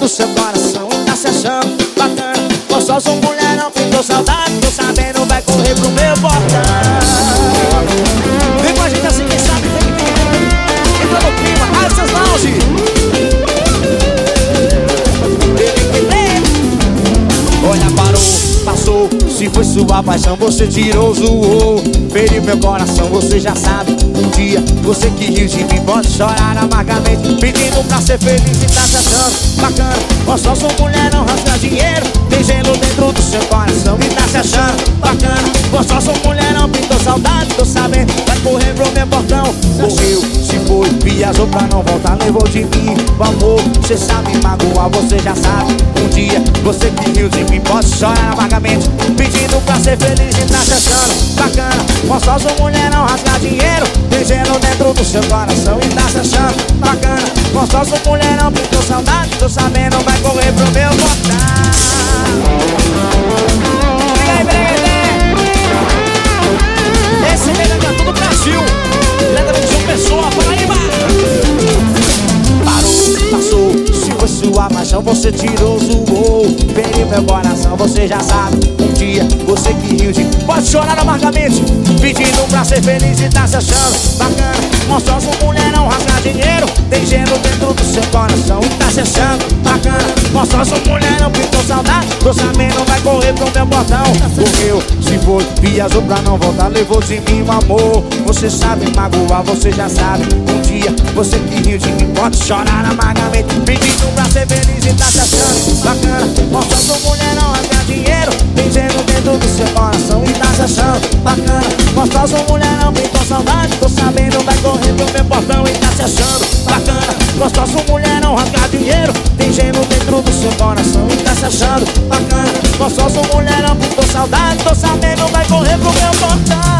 do seu coração e tá se achando bacana. Gostoso, mulherão, pintou saudade, tô sabendo, vai correr pro meu portão. Vem com a gente assim, quem sabe tem que vir. Entra no clima, Alessas Lounge. Olha, parou, passou. Se foi sua paixão, você tirou, zoou. Feriu meu coração, você já sabe. Um dia, você que riu de mim, pode chorar amargamente, pedindo pra ser feliz e tá se achando bacana. Gostoso, mulher, não rasga dinheiro, tem gelo dentro do seu coração e tá se achando bacana. Gostoso, mulher, não pintou saudade, tô sabendo, vai correr pro meu portão. Morreu, se foi, viajou pra não voltar, levou de mim o amor. Você sabe magoar, você já sabe. Um dia, você que riu de mim, pode chorar amargamente, pedindo pra ser feliz e tá se achando bacana. Gostoso, mulher, não rasga dinheiro, tem gelo dentro do seu coração e tá se achando bacana. Gostoso, mulher, não pintou saudade, tô sabendo, vai correr pro meu portão. Esse mesmo é todo o Brasil, diretamente de uma pessoa, Paraíba. Parou, passou, se foi sua paixão, você tirou, zoou. Feriu meu coração, você já sabe. Um dia, você que riu de pode chorar amargamente, pedindo pra ser feliz e tá se achando bacana. Gostoso, mulher, não rasga dinheiro, tem gelo dentro do seu coração e tá se achando bacana. Gostoso, mulher, não pintou saudade, tô sabendo, vai correr pro meu portão. Correu, se foi, viajou pra não voltar, levou de mim o amor. Você sabe magoar, você já sabe. Um dia, você que riu de mim, pode chorar amargamente, pedindo pra ser feliz e tá se achando bacana. Gostoso, mulher, não rasga dinheiro, tem gelo dentro do seu coração e tá se achando bacana. Gostoso, mulher, não pintou saudade, tô sabendo, vai correr pro meu portão e tá se achando bacana. Gostoso, mulher, não rasga dinheiro, tem gelo dentro do seu coração e tá se achando bacana. Gostoso, mulher, não pintou saudade, tô sabendo, vai correr pro meu portão.